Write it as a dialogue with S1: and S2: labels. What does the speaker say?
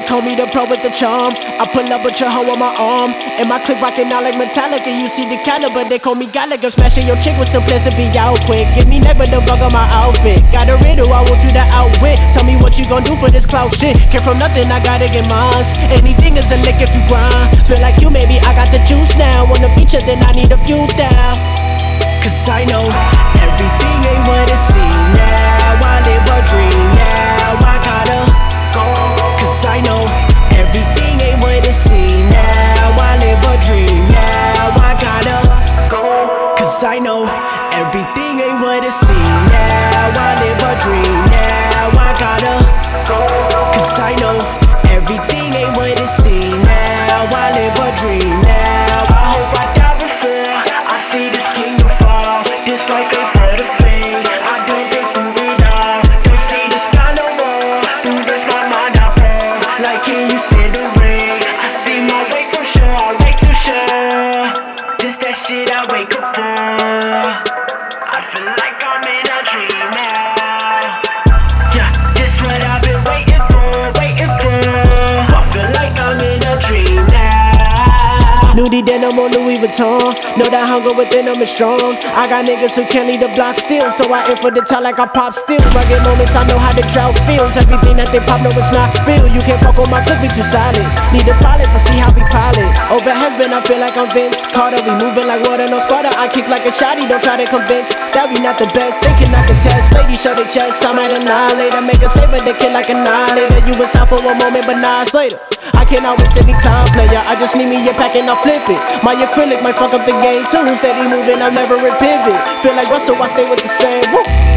S1: call me the pro with the charm. I pull up with your hoe on my arm, and my clip rockin' out like Metallica. You see the caliber, they call me Gallagher. Smashing your chick with some plans to be out quick. Give me neck but the bug on my outfit. Got a riddle I want you to outwit. Tell me what you gon' do for this clout shit. Came from nothing, I gotta get mines. Anything is a lick if you grind. Feel like you, maybe I got the juice now. Wanna beat you, then I need a few down. Cause I know everything ain't what it seems now. I live a dream now. I gotta go. Cause I know everything ain't what it seems now. I live a dream now. I gotta go. Cause I know everything ain't what it seems now. I live a dream now. I gotta go. Cause I know everything ain't what it seems now. I live a dream now. I hope I die before I see this kingdom fall. Just like a bird of fame, I don't think through it all. Don't see the sky no more. Through this my mind I pour. Like can you stand the rain? I see my way for sure. I wait too sure. This that shit I wake up for. I feel like I'm in a dream now. Yeah, this what I've been waiting for, waiting for. I feel like I'm in a dream now. Nudie denim on Louis Vuitton. Know that hunger within them is strong. I got niggas who can't leave the block still, so I aim for the top like I pop still. Rugged moments, I know how the drought feels. Everything that they pop, no it's not real. You can't fuck on my clip, we too solid. Need a pilot to see how we pilot. Over husband, I feel like I'm Vince Carter. We moving like water, no sputter. I kick like a shotty, don't try to convince that we not the best. They cannot contest. Ladies show their chest, I might annihilate. I make a saver, they kill like annihilator. You was out for one moment, but now it's later. I cannot waste any time, player. I just need me a pack and I'll flip it. My acrylic might fuck up the game too. Steady moving, I'll never pivot. Feel like Russell, I stay with the same. Woo.